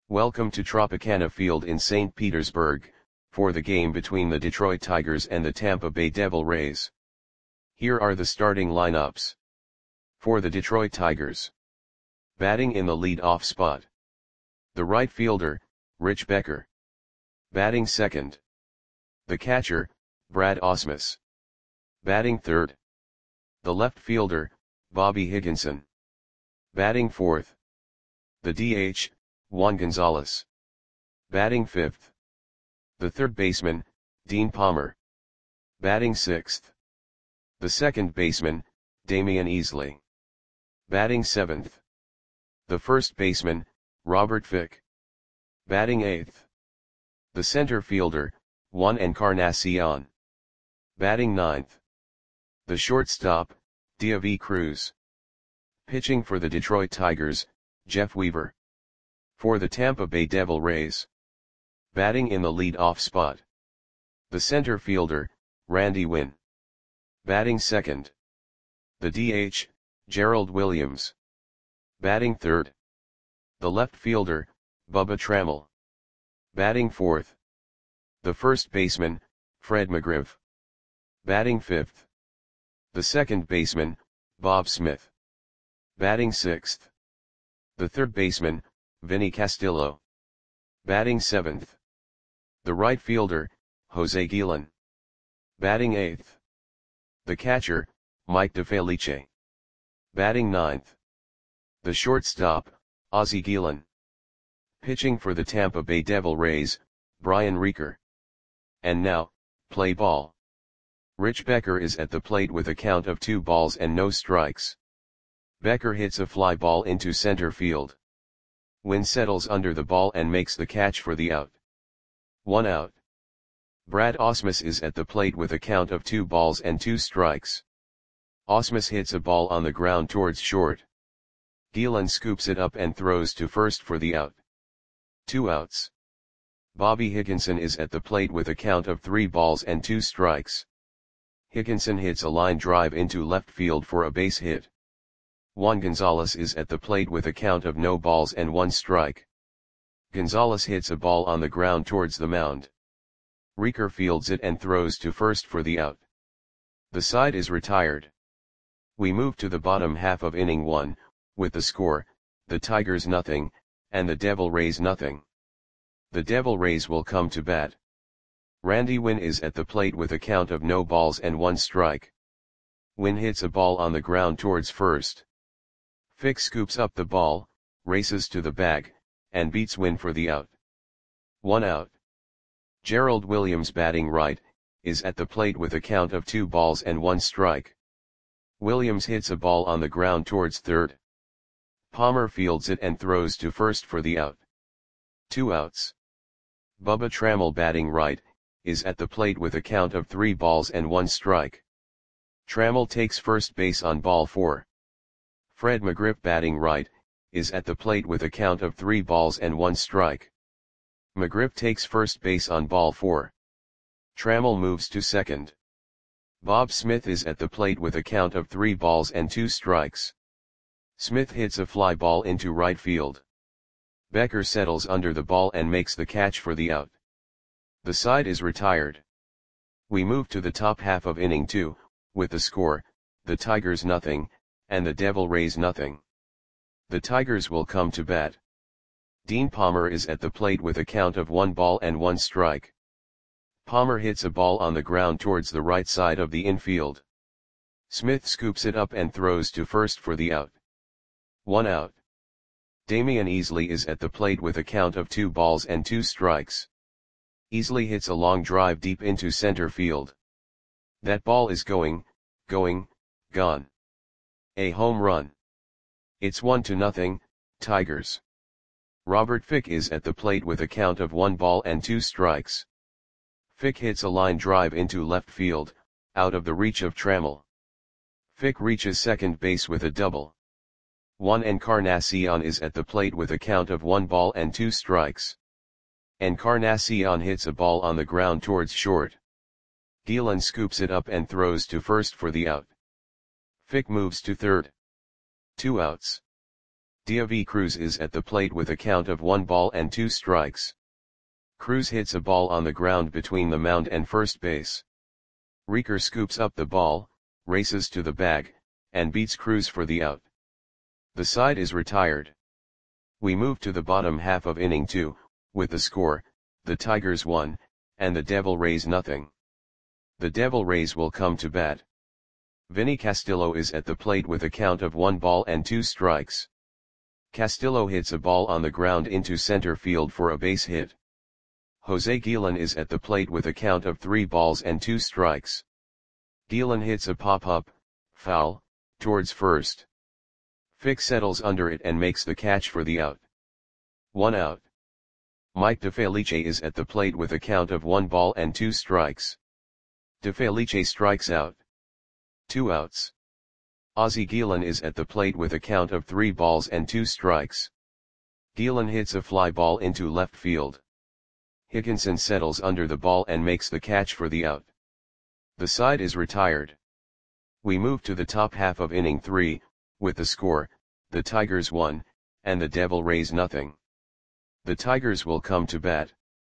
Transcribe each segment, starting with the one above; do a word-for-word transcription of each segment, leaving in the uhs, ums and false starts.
Welcome to Tropicana Field in Saint Petersburg, for the game between the Detroit Tigers and the Tampa Bay Devil Rays. Here are the starting lineups. For the Detroit Tigers. Batting in the lead-off spot. The right fielder, Rich Becker. Batting second. The catcher, Brad Ausmus. Batting third. The left fielder, Bobby Higginson. Batting fourth. The D H, Juan Gonzalez. Batting fifth. The third baseman, Dean Palmer. Batting sixth. The second baseman, Damian Easley. Batting seventh. The first baseman, Robert Fick. Batting eighth. The center fielder, Juan Encarnacion. Batting ninth. The shortstop, Deivi Cruz. Pitching for the Detroit Tigers, Jeff Weaver. For the Tampa Bay Devil Rays. Batting in the lead-off spot. The center fielder, Randy Winn. Batting second. The D H, Gerald Williams. Batting third. The left fielder, Bubba Trammell. Batting fourth. The first baseman, Fred McGriff. Batting fifth. The second baseman, Bob Smith. Batting sixth. The third baseman, Vinny Castillo. Batting seventh. The right fielder, Jose Guillen. Batting eighth. The catcher, Mike DeFelice. Batting ninth. The shortstop, Ozzie Guillen. Pitching for the Tampa Bay Devil Rays, Brian Reeker. And now, play ball. Rich Becker is at the plate with a count of two balls and no strikes. Becker hits a fly ball into center field. Winn settles under the ball and makes the catch for the out. One out. Brad Ausmus is at the plate with a count of two balls and two strikes. Ausmus hits a ball on the ground towards short. Guillen scoops it up and throws to first for the out. Two outs. Bobby Higginson is at the plate with a count of three balls and two strikes. Higginson hits a line drive into left field for a base hit. Juan Gonzalez is at the plate with a count of no balls and one strike. Gonzalez hits a ball on the ground towards the mound. Reeker fields it and throws to first for the out. The side is retired. We move to the bottom half of inning one, with the score, the Tigers nothing, and the Devil Rays nothing. The Devil Rays will come to bat. Randy Winn is at the plate with a count of no balls and one strike. Winn hits a ball on the ground towards first. Fick scoops up the ball, races to the bag, and beats Winn for the out. One out. Gerald Williams batting right, is at the plate with a count of two balls and one strike. Williams hits a ball on the ground towards third. Palmer fields it and throws to first for the out. Two outs. Bubba Trammell batting right, is at the plate with a count of three balls and one strike. Trammell takes first base on ball four. Fred McGriff batting right, is at the plate with a count of three balls and one strike. McGriff takes first base on ball four. Trammell moves to second. Bob Smith is at the plate with a count of three balls and two strikes. Smith hits a fly ball into right field. Becker settles under the ball and makes the catch for the out. The side is retired. We move to the top half of inning two, with the score, the Tigers nothing, and the Devil Rays nothing. The Tigers will come to bat. Dean Palmer is at the plate with a count of one ball and one strike. Palmer hits a ball on the ground towards the right side of the infield. Smith scoops it up and throws to first for the out. One out. Damian Easley is at the plate with a count of two balls and two strikes. Easley hits a long drive deep into center field. That ball is going, going, gone. A home run. It's one to nothing, Tigers. Robert Fick is at the plate with a count of one ball and two strikes. Fick hits a line drive into left field, out of the reach of Trammell. Fick reaches second base with a double. Juan Encarnacion is at the plate with a count of one ball and two strikes. Encarnacion hits a ball on the ground towards short. Guillen scoops it up and throws to first for the out. Fick moves to third. Two outs. Davi Cruz is at the plate with a count of one ball and two strikes. Cruz hits a ball on the ground between the mound and first base. Ricker scoops up the ball, races to the bag, and beats Cruz for the out. The side is retired. We move to the bottom half of inning two, with the score, the Tigers one, and the Devil Rays nothing. The Devil Rays will come to bat. Vinny Castillo is at the plate with a count of one ball and two strikes. Castillo hits a ball on the ground into center field for a base hit. Jose Guillen is at the plate with a count of three balls and two strikes. Guillen hits a pop-up, foul, towards first. Fick settles under it and makes the catch for the out. One out. Mike DeFelice is at the plate with a count of one ball and two strikes. DeFelice strikes out. Two outs. Ozzie Guillen is at the plate with a count of three balls and two strikes. Guillen hits a fly ball into left field. Higginson settles under the ball and makes the catch for the out. The side is retired. We move to the top half of inning three, with the score, the Tigers one, and the Devil Rays nothing. The Tigers will come to bat.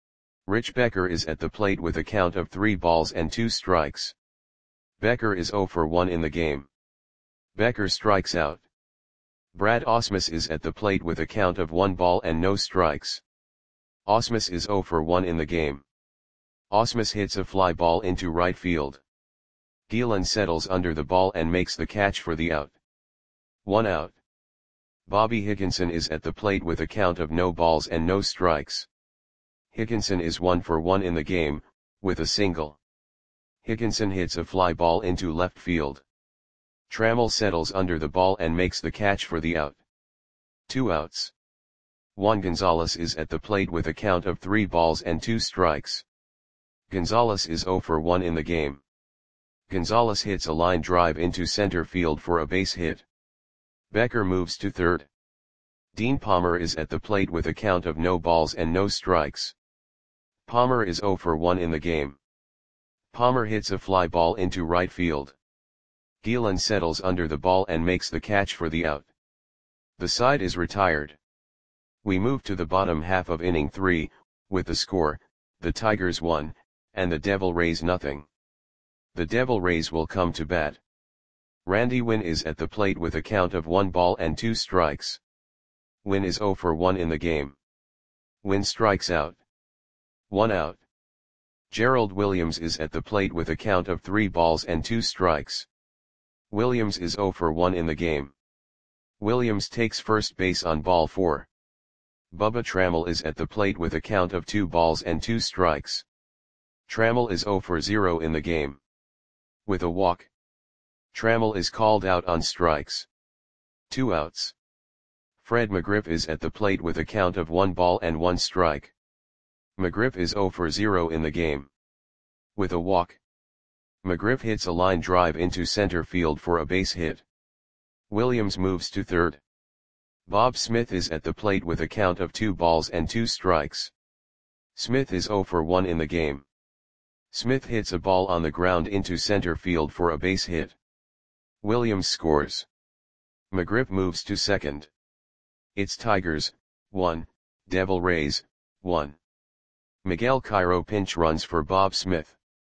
Rich Becker is at the plate with a count of three balls and two strikes. Becker is zero for one in the game. Becker strikes out. Brad Ausmus is at the plate with a count of one ball and no strikes. Ausmus is zero for one in the game. Ausmus hits a fly ball into right field. Guillen settles under the ball and makes the catch for the out. One out. Bobby Higginson is at the plate with a count of no balls and no strikes. Higginson is one for one in the game, with a single. Higginson hits a fly ball into left field. Trammell settles under the ball and makes the catch for the out. Two outs. Juan Gonzalez is at the plate with a count of three balls and two strikes. Gonzalez is zero for one in the game. Gonzalez hits a line drive into center field for a base hit. Becker moves to third. Dean Palmer is at the plate with a count of no balls and no strikes. Palmer is zero for one in the game. Palmer hits a fly ball into right field. Guillen settles under the ball and makes the catch for the out. The side is retired. We move to the bottom half of inning three, with the score, the Tigers one, and the Devil Rays nothing. The Devil Rays will come to bat. Randy Winn is at the plate with a count of one ball and two strikes. Winn is zero for one in the game. Winn strikes out. One out. Gerald Williams is at the plate with a count of three balls and two strikes. Williams is zero for one in the game. Williams takes first base on ball four. Bubba Trammell is at the plate with a count of two balls and two strikes. Trammell is zero for zero in the game. With a walk. Trammell is called out on strikes. Two outs. Fred McGriff is at the plate with a count of one ball and one strike. McGriff is zero for zero in the game. With a walk. McGriff hits a line drive into center field for a base hit. Williams moves to third. Bob Smith is at the plate with a count of two balls and two strikes. Smith is zero for one in the game. Smith hits a ball on the ground into center field for a base hit. Williams scores. McGriff moves to second. It's Tigers, one, Devil Rays, one. Miguel Cairo pinch runs for Bob Smith.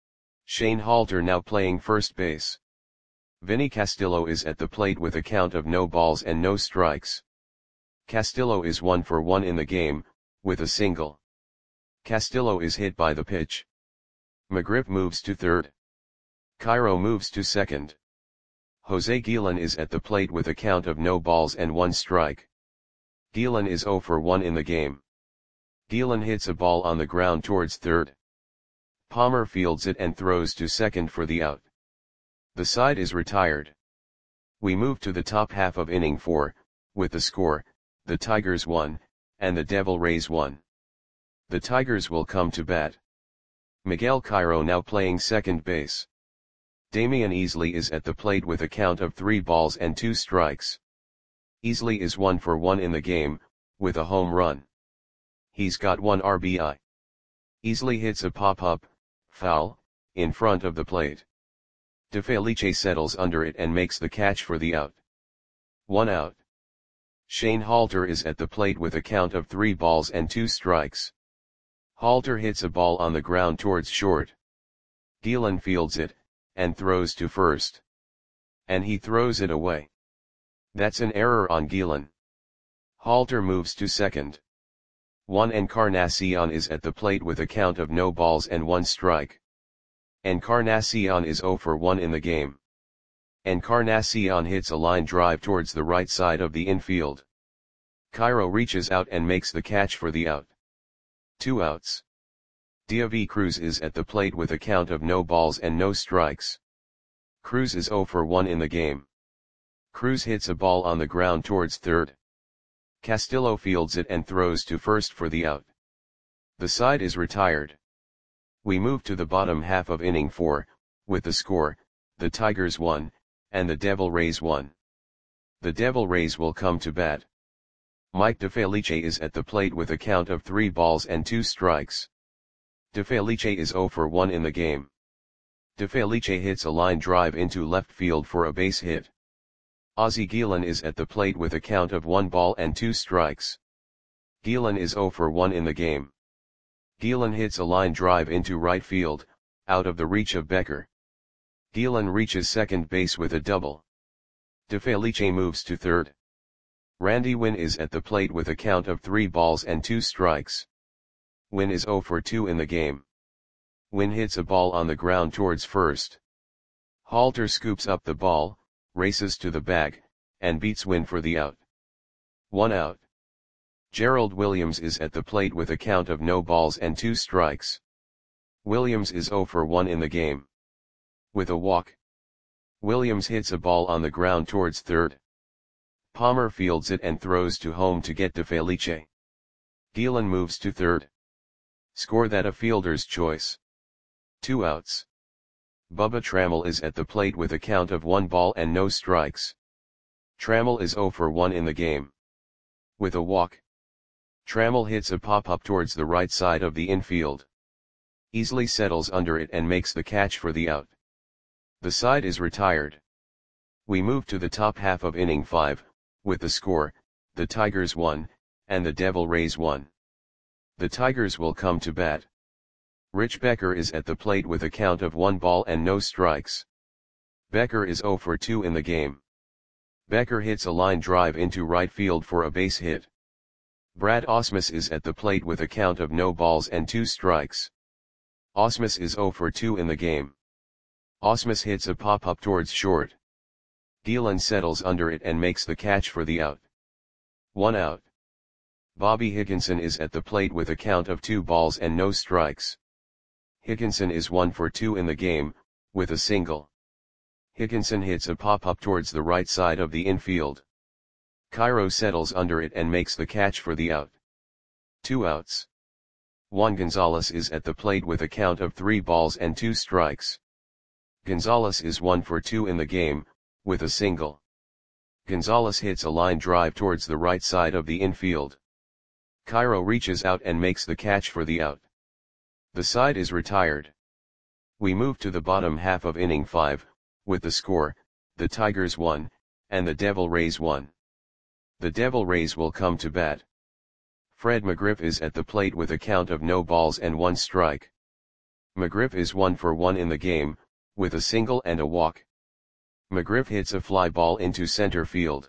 Shane Halter now playing first base. Vinny Castillo is at the plate with a count of no balls and no strikes. Castillo is one for one in the game, with a single. Castillo is hit by the pitch. McGriff moves to third. Cairo moves to second. Jose Guillen is at the plate with a count of no balls and one strike. Guillen is zero for one in the game. Guillen hits a ball on the ground towards third. Palmer fields it and throws to second for the out. The side is retired. We move to the top half of inning four, with the score, the Tigers one, and the Devil Rays one. The Tigers will come to bat. Miguel Cairo now playing second base. Damian Easley is at the plate with a count of three balls and two strikes. Easley is one for one in the game, with a home run. He's got one R B I. Easley hits a pop-up, foul, in front of the plate. DeFelice settles under it and makes the catch for the out. One out. Shane Halter is at the plate with a count of three balls and two strikes. Halter hits a ball on the ground towards short. Gielan fields it, and throws to first. And he throws it away. That's an error on Gielan. Halter moves to second. Juan Encarnacion is at the plate with a count of no balls and one strike. Encarnacion is zero for one in the game. Encarnacion hits a line drive towards the right side of the infield. Cairo reaches out and makes the catch for the out. Two outs. David Cruz is at the plate with a count of no balls and no strikes. Cruz is zero for one in the game. Cruz hits a ball on the ground towards third. Castillo fields it and throws to first for the out. The side is retired. We move to the bottom half of inning four, with the score, the Tigers one, and the Devil Rays one. The Devil Rays will come to bat. Mike DeFelice is at the plate with a count of three balls and two strikes. DeFelice is zero for one in the game. DeFelice hits a line drive into left field for a base hit. Ozzie Gielan is at the plate with a count of one ball and two strikes. Gielan is zero for one in the game. Gielan hits a line drive into right field, out of the reach of Becker. Gielan reaches second base with a double. DeFelice moves to third. Randy Winn is at the plate with a count of three balls and two strikes. Winn is zero for two in the game. Winn hits a ball on the ground towards first. Halter scoops up the ball, races to the bag, and beats Winn for the out. One out. Gerald Williams is at the plate with a count of no balls and two strikes. Williams is zero for one in the game. With a walk. Williams hits a ball on the ground towards third. Palmer fields it and throws to home to get DeFelice. Gielan moves to third. Score that a fielder's choice. Two outs. Bubba Trammell is at the plate with a count of one ball and no strikes. Trammell is zero for one in the game. With a walk. Trammell hits a pop-up towards the right side of the infield. Easily settles under it and makes the catch for the out. The side is retired. We move to the top half of inning five, with the score, the Tigers one, and the Devil Rays one. The Tigers will come to bat. Rich Becker is at the plate with a count of one ball and no strikes. Becker is zero for two in the game. Becker hits a line drive into right field for a base hit. Brad Ausmus is at the plate with a count of no balls and two strikes. Ausmus is zero for two in the game. Ausmus hits a pop-up towards short. Gielan settles under it and makes the catch for the out. One out. Bobby Higginson is at the plate with a count of two balls and no strikes. Higginson is one for two in the game, with a single. Higginson hits a pop-up towards the right side of the infield. Cairo settles under it and makes the catch for the out. Two outs. Juan Gonzalez is at the plate with a count of three balls and two strikes. Gonzalez is one for two in the game, with a single. Gonzalez hits a line drive towards the right side of the infield. Cairo reaches out and makes the catch for the out. The side is retired. We move to the bottom half of inning five, with the score, the Tigers one, and the Devil Rays one. The Devil Rays will come to bat. Fred McGriff is at the plate with a count of no balls and one strike. McGriff is one for one in the game, with a single and a walk. McGriff hits a fly ball into center field.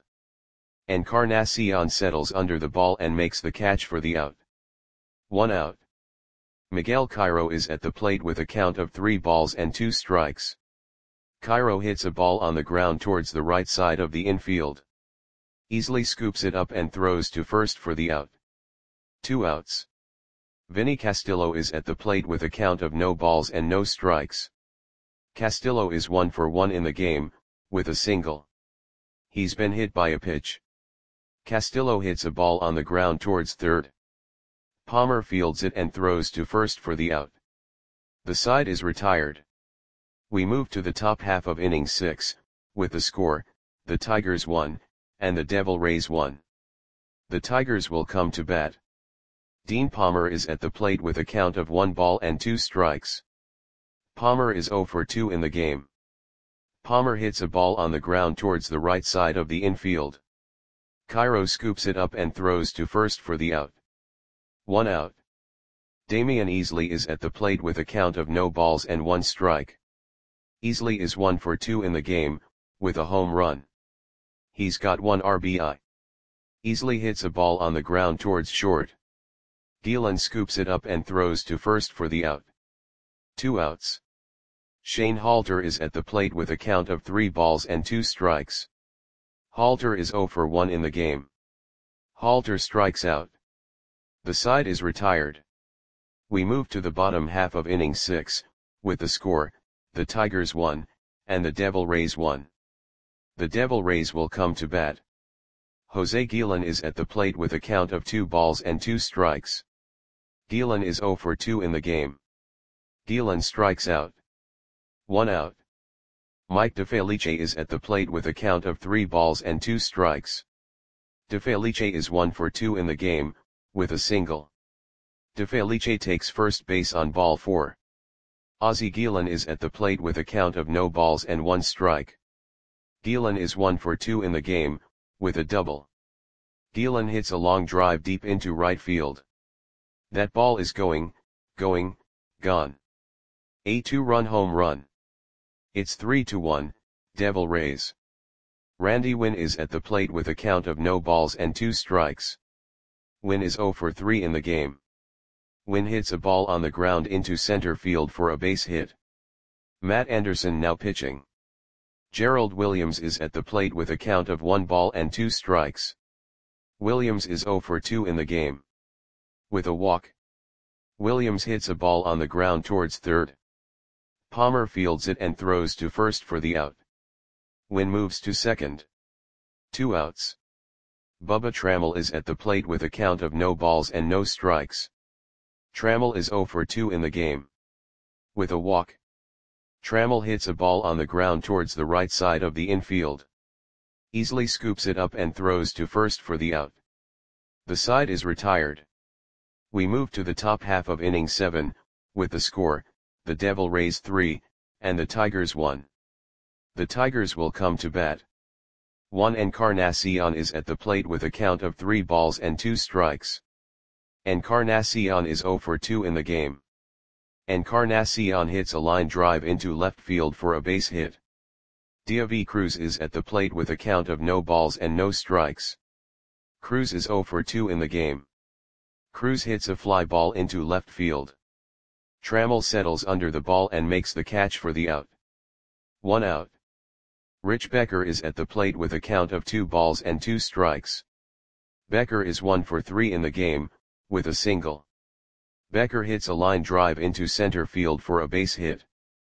Encarnacion settles under the ball and makes the catch for the out. One out. Miguel Cairo is at the plate with a count of three balls and two strikes. Cairo hits a ball on the ground towards the right side of the infield. Easily scoops it up and throws to first for the out. Two outs. Vinny Castillo is at the plate with a count of no balls and no strikes. Castillo is one for one in the game, with a single. He's been hit by a pitch. Castillo hits a ball on the ground towards third. Palmer fields it and throws to first for the out. The side is retired. We move to the top half of inning six, with the score, the Tigers one, and the Devil Rays one. The Tigers will come to bat. Dean Palmer is at the plate with a count of one ball and two strikes. Palmer is zero for two in the game. Palmer hits a ball on the ground towards the right side of the infield. Cairo scoops it up and throws to first for the out. One out. Damian Easley is at the plate with a count of no balls and one strike. Easley is one for two in the game, with a home run. He's got one R B I. Easley hits a ball on the ground towards short. Gielan scoops it up and throws to first for the out. Two outs. Shane Halter is at the plate with a count of three balls and two strikes. Halter is zero for one in the game. Halter strikes out. The side is retired. We move to the bottom half of inning six, with the score, the Tigers won, and the Devil Rays won. The Devil Rays will come to bat. Jose Gielan is at the plate with a count of two balls and two strikes. Gielan is zero for two in the game. Gielan strikes out. One out. Mike DeFelice is at the plate with a count of three balls and two strikes. DeFelice is one for two in the game, with a single. DeFelice takes first base on ball four. Ozzie Gielan is at the plate with a count of no balls and one strike. Gielan is one for two in the game, with a double. Gielan hits a long drive deep into right field. That ball is going, going, gone. A two-run home run. It's three to one, Devil Rays. Randy Winn is at the plate with a count of no balls and two strikes. Winn is zero for three in the game. Winn hits a ball on the ground into center field for a base hit. Matt Anderson now pitching. Gerald Williams is at the plate with a count of one ball and two strikes. Williams is zero for two in the game. With a walk. Williams hits a ball on the ground towards third. Palmer fields it and throws to first for the out. Winn moves to second. Two outs. Bubba Trammell is at the plate with a count of no balls and no strikes. Trammell is zero for two in the game. With a walk. Trammell hits a ball on the ground towards the right side of the infield. Easley scoops it up and throws to first for the out. The side is retired. We move to the top half of inning seven, with the score, the Devil Rays three, and the Tigers one. The Tigers will come to bat. Juan Encarnacion is at the plate with a count of three balls and two strikes. Encarnacion is zero for two in the game. Encarnacion hits a line drive into left field for a base hit. Diavi Cruz is at the plate with a count of no balls and no strikes. Cruz is zero for two in the game. Cruz hits a fly ball into left field. Trammell settles under the ball and makes the catch for the out. One out. Rich Becker is at the plate with a count of two balls and two strikes. Becker is one for three in the game, with a single. Becker hits a line drive into center field for a base hit.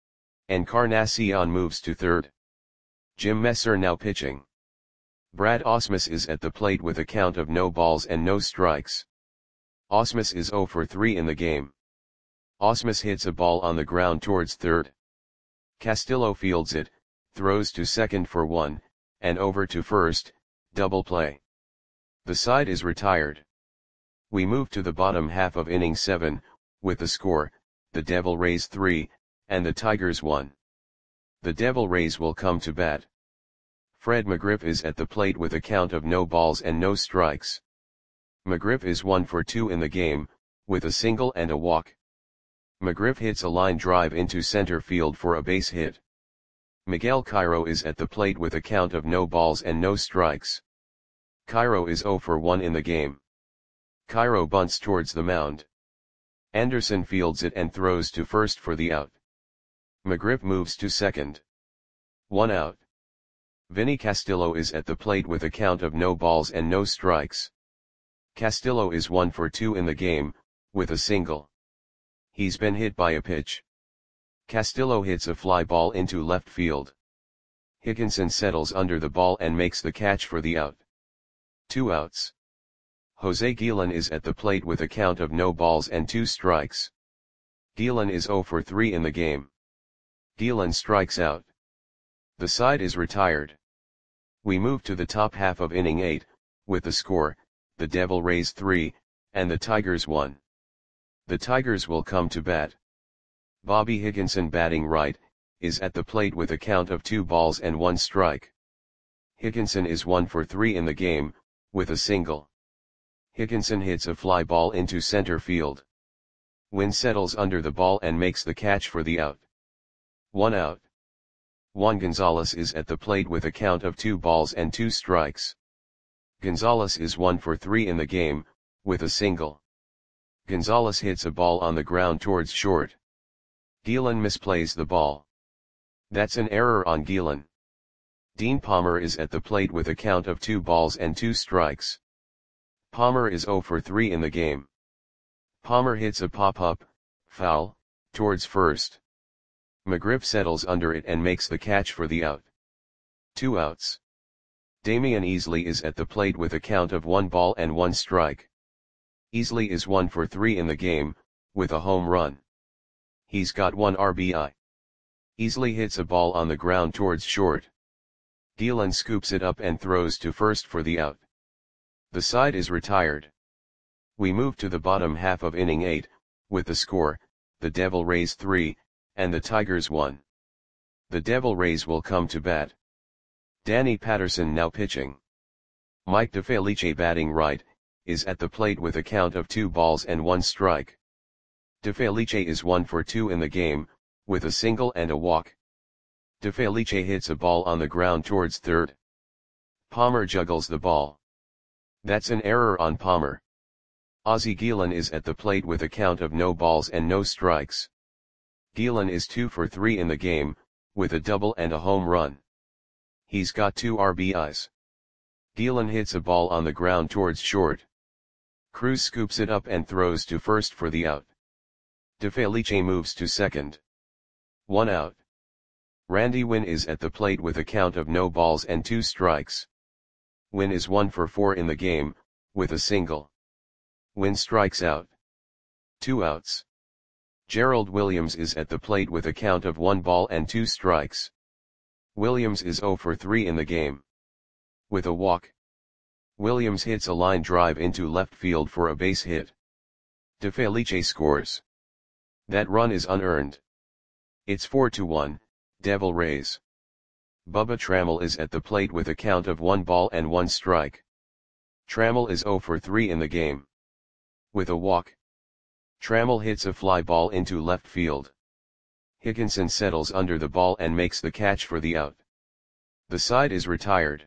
Encarnacion moves to third. Jim Messer now pitching. Brad Ausmus is at the plate with a count of no balls and no strikes. Ausmus is zero for three in the game. Ausmus hits a ball on the ground towards third. Castillo fields it, throws to second for one, and over to first, double play. The side is retired. We move to the bottom half of inning seven, with the score, the Devil Rays three, and the Tigers one. The Devil Rays will come to bat. Fred McGriff is at the plate with a count of no balls and no strikes. McGriff is one for two in the game, with a single and a walk. McGriff hits a line drive into center field for a base hit. Miguel Cairo is at the plate with a count of no balls and no strikes. Cairo is zero for one in the game. Cairo bunts towards the mound. Anderson fields it and throws to first for the out. McGriff moves to second. One out. Vinny Castillo is at the plate with a count of no balls and no strikes. Castillo is one for two in the game, with a single. He's been hit by a pitch. Castillo hits a fly ball into left field. Higginson settles under the ball and makes the catch for the out. Two outs. Jose Gielan is at the plate with a count of no balls and two strikes. Gielan is zero for three in the game. Gielan strikes out. The side is retired. We move to the top half of inning eight, with the score, the Devil Rays three, and the Tigers one. The Tigers will come to bat. Bobby Higginson batting right, is at the plate with a count of two balls and one strike. Higginson is one for three in the game, with a single. Higginson hits a fly ball into center field. Wynn settles under the ball and makes the catch for the out. One out. Juan Gonzalez is at the plate with a count of two balls and two strikes. Gonzalez is one for three in the game, with a single. Gonzalez hits a ball on the ground towards short. Gielan misplays the ball. That's an error on Gielan. Dean Palmer is at the plate with a count of two balls and two strikes. Palmer is zero for three in the game. Palmer hits a pop-up, foul, towards first. McGriff settles under it and makes the catch for the out. Two outs. Damian Easley is at the plate with a count of one ball and one strike. Easley is one for three in the game, with a home run. He's got one R B I. Easley hits a ball on the ground towards short. Gielan scoops it up and throws to first for the out. The side is retired. We move to the bottom half of inning eight, with the score, the Devil Rays three, and the Tigers one. The Devil Rays will come to bat. Danny Patterson now pitching. Mike DeFelice batting right, is at the plate with a count of two balls and one strike. DeFelice is one for two in the game, with a single and a walk. DeFelice hits a ball on the ground towards third. Palmer juggles the ball. That's an error on Palmer. Ozzie Gielan is at the plate with a count of no balls and no strikes. Gielan is two for three in the game, with a double and a home run. He's got two R B Is. Gielan hits a ball on the ground towards short. Cruz scoops it up and throws to first for the out. DeFelice moves to second. One out. Randy Wynn is at the plate with a count of no balls and two strikes. Wynn is one for four in the game, with a single. Wynn strikes out. Two outs. Gerald Williams is at the plate with a count of one ball and two strikes. Williams is zero for three in the game. With a walk. Williams hits a line drive into left field for a base hit. DeFelice scores. That run is unearned. It's four to one, Devil Rays. Bubba Trammell is at the plate with a count of one ball and one strike. Trammell is zero for three in the game. With a walk. Trammell hits a fly ball into left field. Higginson settles under the ball and makes the catch for the out. The side is retired.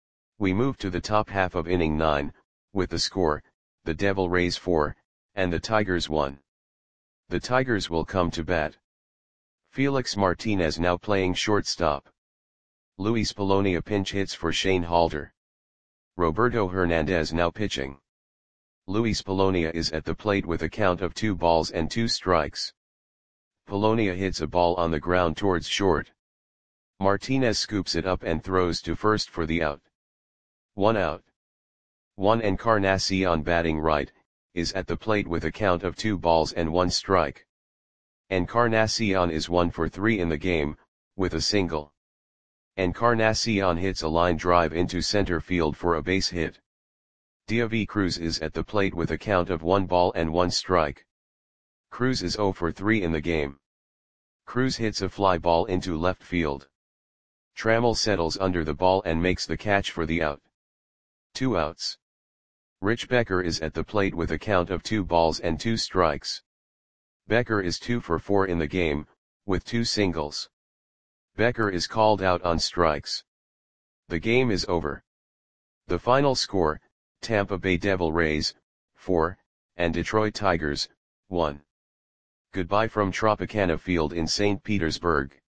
We move to the top half of inning nine, with the score, the Devil Rays four, and the Tigers one. The Tigers will come to bat. Felix Martinez now playing shortstop. Luis Polonia pinch hits for Shane Halder. Roberto Hernandez now pitching. Luis Polonia is at the plate with a count of two balls and two strikes. Polonia hits a ball on the ground towards short. Martinez scoops it up and throws to first for the out. One out. Juan Encarnacion batting right, is at the plate with a count of two balls and one strike. Encarnacion is one for three in the game, with a single. Encarnacion hits a line drive into center field for a base hit. Diavi Cruz is at the plate with a count of one ball and one strike. Cruz is zero for three in the game. Cruz hits a fly ball into left field. Trammell settles under the ball and makes the catch for the out. Two outs. Rich Becker is at the plate with a count of two balls and two strikes. Becker is two for four in the game, with two singles. Becker is called out on strikes. The game is over. The final score, Tampa Bay Devil Rays, four, and Detroit Tigers, one. Goodbye from Tropicana Field in Saint Petersburg.